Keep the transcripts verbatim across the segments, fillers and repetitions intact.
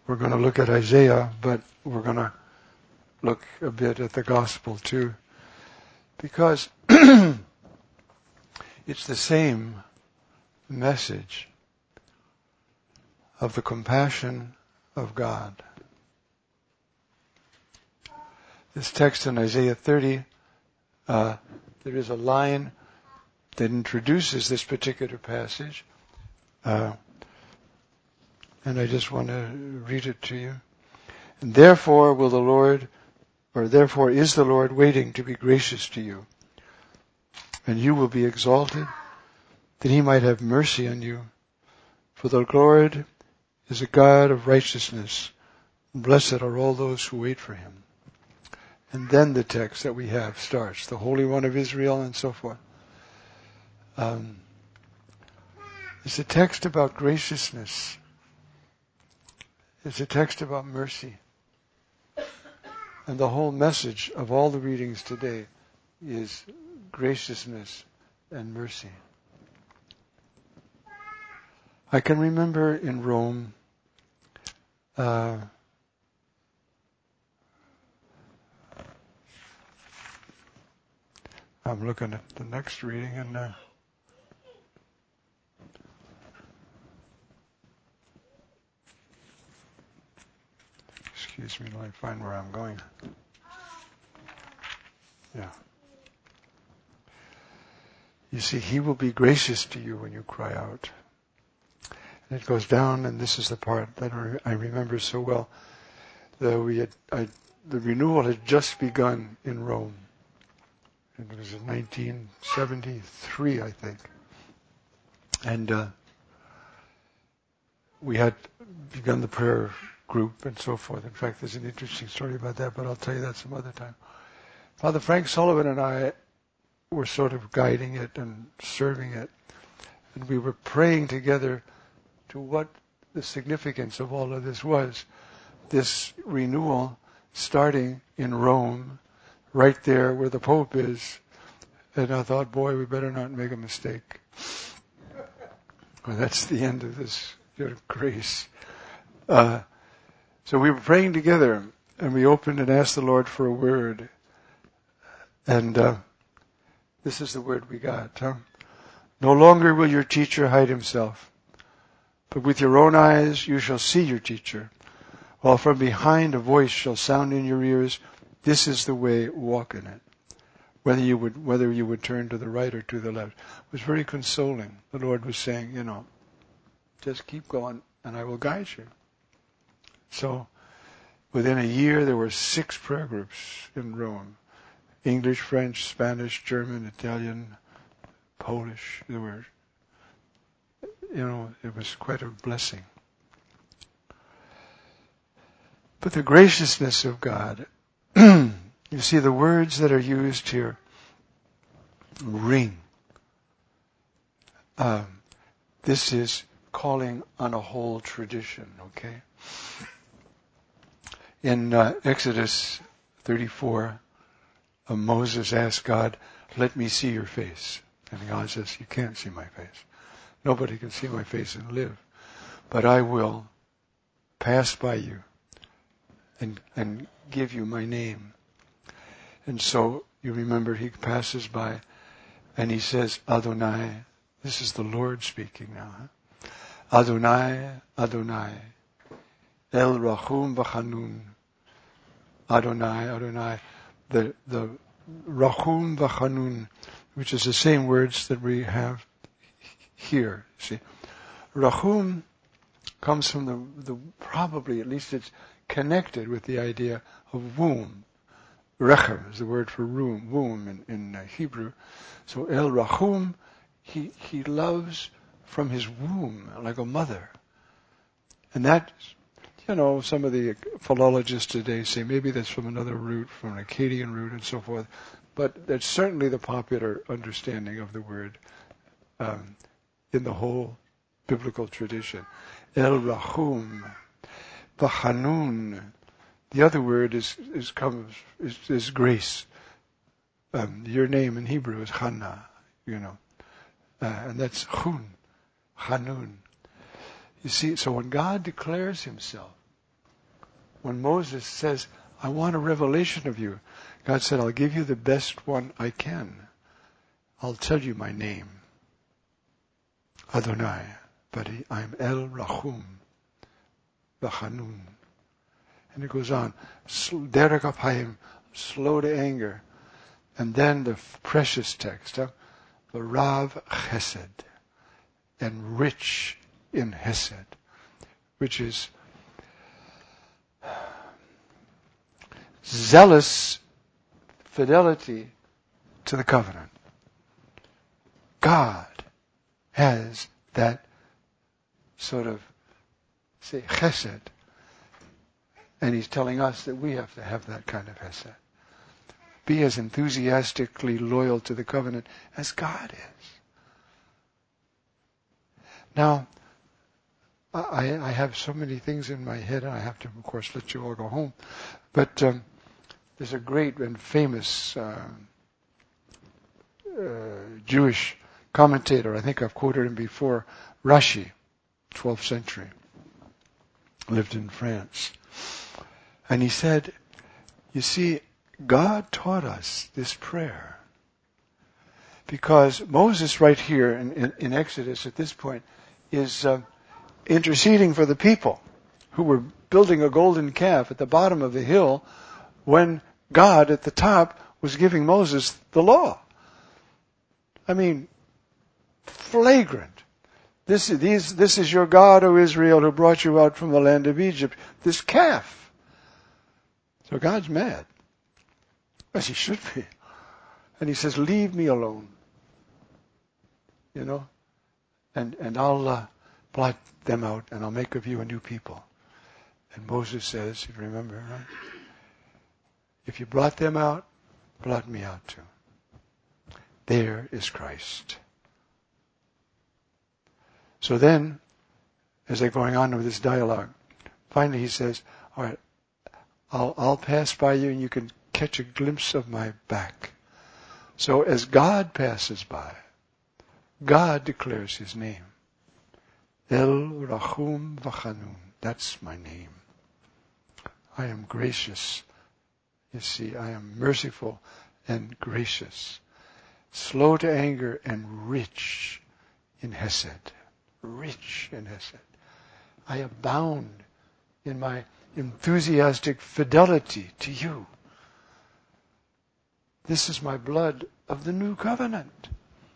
we're going to look at Isaiah, but we're going to look a bit at the gospel too, because it's the same message of the compassion of God. This text in Isaiah thirty, uh, there is a line that introduces this particular passage, uh, and I just want to read it to you. And therefore will the Lord, or therefore is the Lord waiting to be gracious to you, and you will be exalted, that he might have mercy on you. For the Lord is a God of righteousness. Blessed are all those who wait for him. And then the text that we have starts, the Holy One of Israel and so forth. Um, it's a text about graciousness. It's a text about mercy. And the whole message of all the readings today is graciousness and mercy. I can remember in Rome, uh, I'm looking at the next reading, and uh, excuse me, let me find where I'm going. Yeah. You see, he will be gracious to you when you cry out. And it goes down, and this is the part that I remember so well. The, we had, I, the renewal had just begun in Rome. It was in nineteen seventy-three, I think. And uh, we had begun the prayer group and so forth. In fact, there's an interesting story about that, but I'll tell you that some other time. Father Frank Sullivan and I were sort of guiding it and serving it. And we were praying together to what the significance of all of this was. This renewal starting in Rome, right there where the Pope is. And I thought, boy, we better not make a mistake. Well, that's the end of this you know, grace. Uh, so we were praying together, and we opened and asked the Lord for a word. And uh, this is the word we got. Huh? No longer will your teacher hide himself, but with your own eyes you shall see your teacher, while from behind a voice shall sound in your ears, this is the way, walk in it. Whether you would, whether you would turn to the right or to the left. It was very consoling. The Lord was saying, you know, just keep going and I will guide you. So, within a year there were six prayer groups in Rome. English, French, Spanish, German, Italian, Polish. There were, you know, it was quite a blessing. But the graciousness of God, you see the words that are used here, ring. Um, this is calling on a whole tradition, okay? In uh, Exodus thirty-four, uh, Moses asked God, let me see your face. And God says, you can't see my face. Nobody can see my face and live. But I will pass by you and, and give you my name. And so, you remember, he passes by and he says, Adonai. This is the Lord speaking now. Huh? Adonai, Adonai. El Rachum V'Chanun. Adonai, Adonai. The, the Rachum V'Chanun, which is the same words that we have here. See, Rachum comes from the, the, probably, at least it's connected with the idea of womb. Rechem is the word for room, womb in, in uh, Hebrew. So El Rachum, he, he loves from his womb, like a mother. And that, you know, some of the philologists today say maybe that's from another root, from an Akkadian root and so forth. But that's certainly the popular understanding of the word um, in the whole biblical tradition. El Rachum, V'Chanun. The other word is is comes is, is grace. Um, your name in Hebrew is Chana, you know, uh, and that's Chun, Chanun. You see, so when God declares Himself, When Moses says, I want a revelation of you, God said, I'll give you the best one I can. I'll tell you my name. Adonai. But I'm El Rachum. V'Chanun. And it goes on. Derek Apayim. Slow to anger. And then the precious text. Huh? The Rav Chesed. And rich in Hesed. Which is zealous fidelity to the covenant. God has that sort of, say, chesed. And He's telling us that we have to have that kind of chesed. Be as enthusiastically loyal to the covenant as God is. Now, I, I have so many things in my head, and I have to, of course, let you all go home. But um, there's a great and famous uh, uh, Jewish commentator, I think I've quoted him before, Rashi, twelfth century, lived in France. And he said, you see, God taught us this prayer because Moses right here in, in, in Exodus at this point is uh, interceding for the people who were building a golden calf at the bottom of the hill when God at the top was giving Moses the law. I mean, flagrant. This is, these, this is your God, O Israel, who brought you out from the land of Egypt. This calf. So God's mad. As He should be. And He says, leave me alone. You know? And, and I'll uh, blot them out and I'll make of you a new people. And Moses says, you remember, right? If you blot them out, blot me out too. There is Christ. So then, as they're going on with this dialogue, finally he says, all right, I'll, I'll pass by you and you can catch a glimpse of my back. So as God passes by, God declares His name. El Rachum V'Chanun. That's my name. I am gracious. You see, I am merciful and gracious. Slow to anger and rich in Hesed. Rich in Hesed. I abound in my enthusiastic fidelity to you. This is my blood of the new covenant.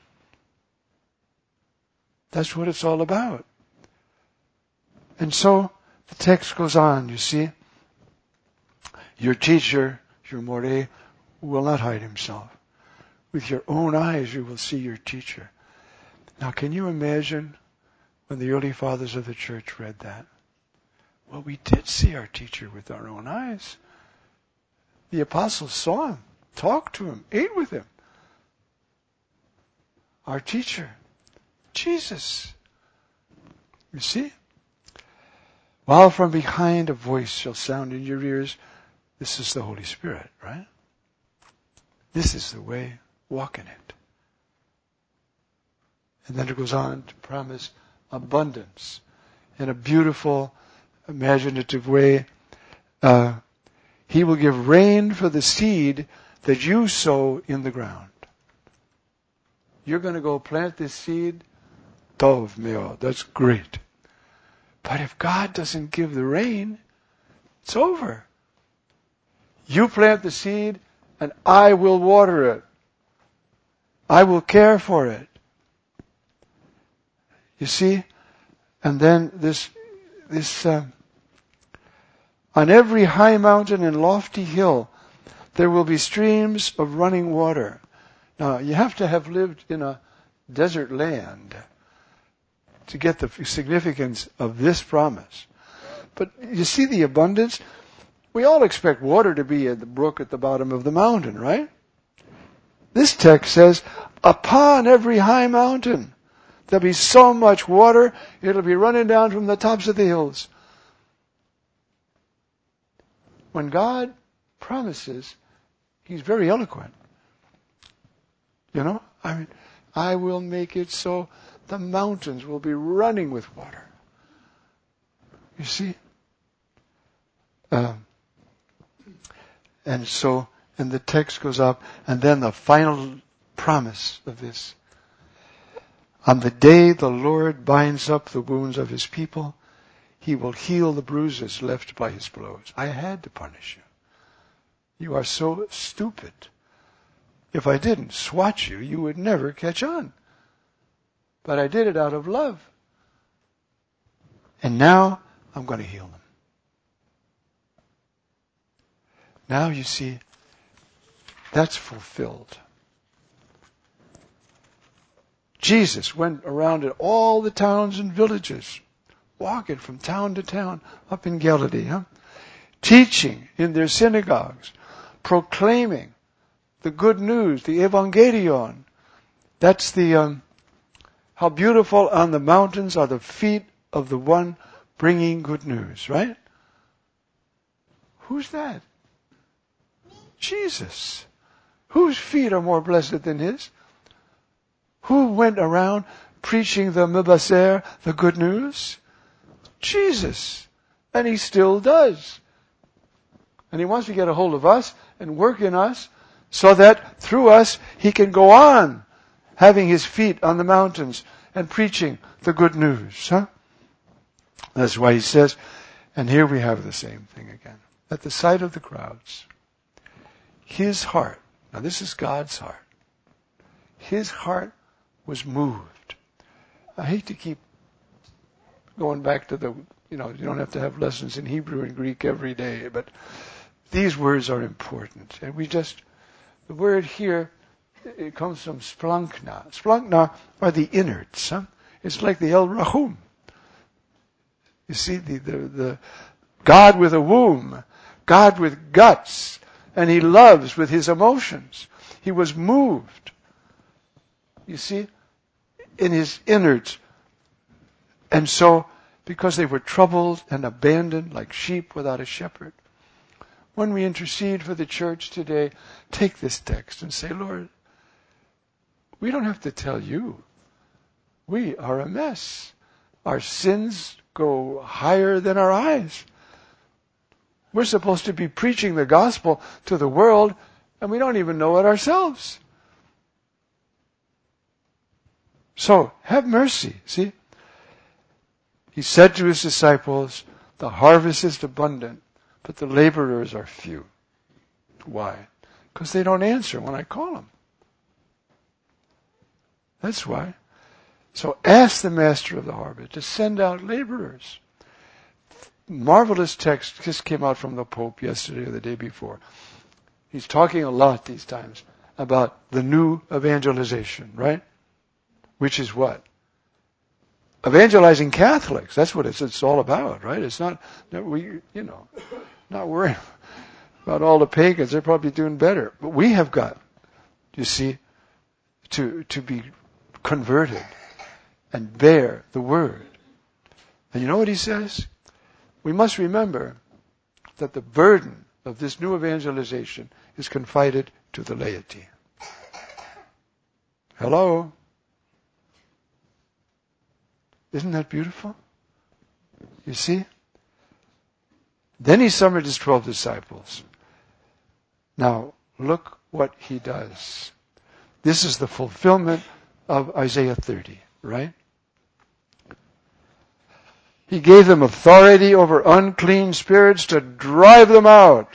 That's what it's all about. And so the text goes on, you see. Your teacher, your moreh, will not hide himself. With your own eyes you will see your teacher. Now can you imagine when the early fathers of the church read that? Well, we did see our teacher with our own eyes. The apostles saw Him, talked to Him, ate with Him. Our teacher, Jesus. You see? While from behind a voice shall sound in your ears, this is the Holy Spirit, right? This is the way, walk in it. And then it goes on to promise abundance in a beautiful, imaginative way. Uh, he will give rain for the seed that you sow in the ground. You're going to go plant this seed, tov me'od, that's great. But if God doesn't give the rain, it's over. You plant the seed and I will water it. I will care for it. You see? And then this, this, uh, on every high mountain and lofty hill, there will be streams of running water. Now, you have to have lived in a desert land to get the significance of this promise. But you see the abundance? We all expect water to be at the brook at the bottom of the mountain, right? This text says, upon every high mountain, there'll be so much water, it'll be running down from the tops of the hills. When God promises, He's very eloquent. You know, I mean, I will make it so the mountains will be running with water. You see? Uh, and so, and the text goes up, and then the final promise of this. On the day the Lord binds up the wounds of his people, he will heal the bruises left by his blows. I had to punish you. You are so stupid. If I didn't swat you, you would never catch on. But I did it out of love. And now I'm going to heal them. Now you see, that's fulfilled. Jesus went around in all the towns and villages, walking from town to town up in Galilee, huh? Teaching in their synagogues, proclaiming the good news, the evangelion. That's the, um, how beautiful on the mountains are the feet of the one bringing good news, right? Who's that? Jesus. Whose feet are more blessed than his? Who went around preaching the Mebaser, the good news? Jesus. And he still does. And he wants to get a hold of us and work in us so that through us he can go on having his feet on the mountains and preaching the good news. Huh? That's why he says, and here we have the same thing again. At the sight of the crowds, his heart, now this is God's heart, his heart was moved. I hate to keep going back to the, you know, you don't have to have lessons in Hebrew and Greek every day, but these words are important. And we just, the word here, it comes from splankna. Splankna are the innards. Huh? It's like the El Rahum. You see, the, the, the God with a womb, God with guts, and he loves with his emotions. He was moved. You see, in his innards. And so, because they were troubled and abandoned like sheep without a shepherd, when we intercede for the church today, take this text and say, Lord, we don't have to tell you. We are a mess. Our sins go higher than our eyes. We're supposed to be preaching the gospel to the world, and we don't even know it ourselves. So, have mercy, see? He said to his disciples, the harvest is abundant, but the laborers are few. Why? Because they don't answer when I call them. That's why. So ask the master of the harvest to send out laborers. Marvelous text just came out from the Pope yesterday or the day before. He's talking a lot these times about the new evangelization, right? Which is what? Evangelizing Catholics. That's what it's, it's all about, right? It's not, we, you know, not worrying about all the pagans. They're probably doing better. But we have got, you see, to, to be converted and bear the word. And you know what he says? We must remember that the burden of this new evangelization is confided to the laity. Hello? Isn't that beautiful? You see? Then he summoned his twelve disciples. Now, look what he does. This is the fulfillment of Isaiah thirty, right? He gave them authority over unclean spirits to drive them out.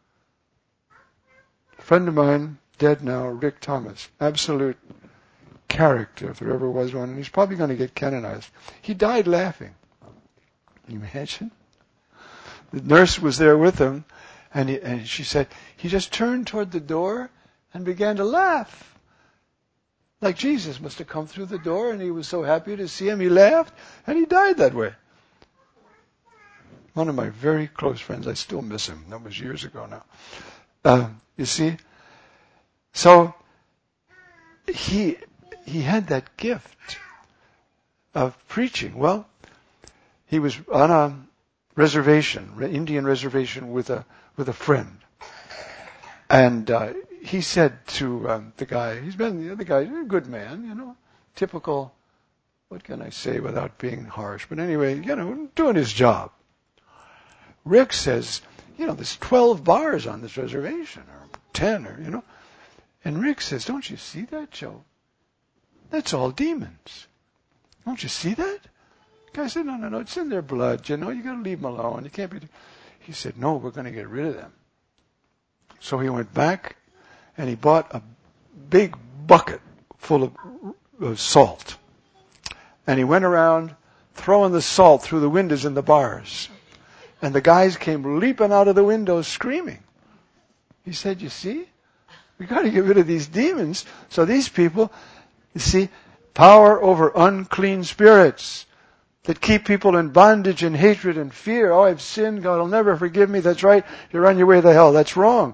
A friend of mine, dead now, Rick Thomas, absolute character if there ever was one, and he's probably going to get canonized. He died laughing. Can you imagine? The nurse was there with him, and, he, and she said, he just turned toward the door and began to laugh. Like Jesus must have come through the door, and he was so happy to see him, he laughed, and he died that way. One of my very close friends, I still miss him. That was years ago now. Uh, you see? So, he he had that gift of preaching. Well, he was on a reservation, Indian reservation, with a with a friend, and uh, he said to um, the guy, he's been the other guy, a good man, you know, typical. What can I say without being harsh? But anyway, you know, doing his job. Rick says, you know, there's twelve bars on this reservation, or ten, or, you know. And Rick says, don't you see that, Joe? That's all demons. Don't you see that? The guy said, no, no, no, it's in their blood, you know, you gotta leave them alone. You can't be... He said, no, we're gonna get rid of them. So he went back and he bought a big bucket full of, of salt. And he went around throwing the salt through the windows in the bars. And the guys came leaping out of the windows screaming. He said, you see, we got to get rid of these demons. So these people, you see, power over unclean spirits that keep people in bondage and hatred and fear. Oh, I've sinned. God will never forgive me. That's right. You're on your way to hell. That's wrong.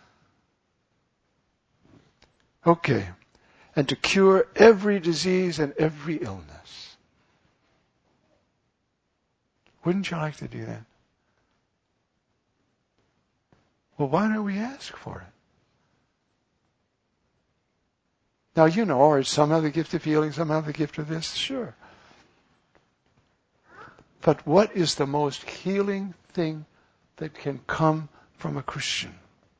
Okay. And to cure every disease and every illness. Wouldn't you like to do that? Well, why don't we ask for it? Now, you know, or some have the gift of healing, some have the gift of this, sure. But what is the most healing thing that can come from a Christian?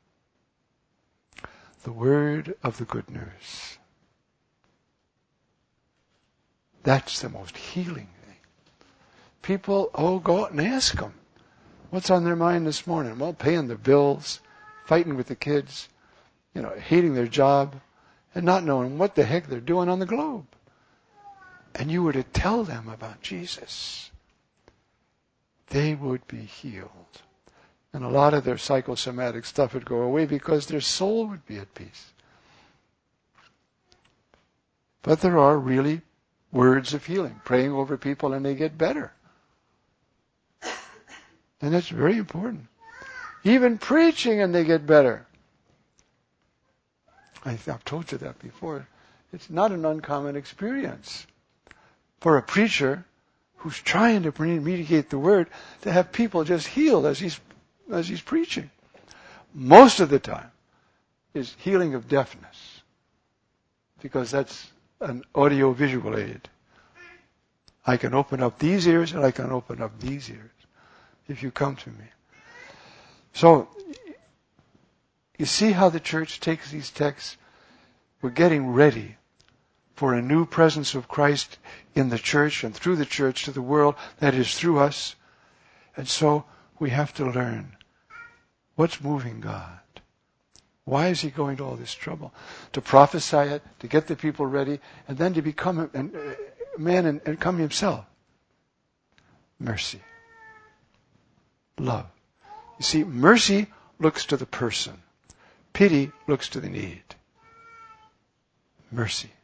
The word of the good news. That's the most healing thing. People, oh, go out and ask them. What's on their mind this morning? Well, paying their bills, fighting with the kids, you know, hating their job, and not knowing what the heck they're doing on the globe. And you were to tell them about Jesus, they would be healed. And a lot of their psychosomatic stuff would go away because their soul would be at peace. But there are really words of healing, praying over people and they get better. And that's very important. Even preaching and they get better. I've told you that before. It's not an uncommon experience for a preacher who's trying to communicate the word to have people just healed as he's as he's preaching. Most of the time is healing of deafness, because that's an audio-visual aid. I can open up these ears and I can open up these ears if you come to me. So, you see how the church takes these texts? We're getting ready for a new presence of Christ in the church and through the church to the world, that is through us. And so we have to learn what's moving God. Why is he going to all this trouble? To prophesy it, to get the people ready, and then to become a, a man and, and come himself. Mercy. Love. You see, mercy looks to the person. Pity looks to the need. Mercy.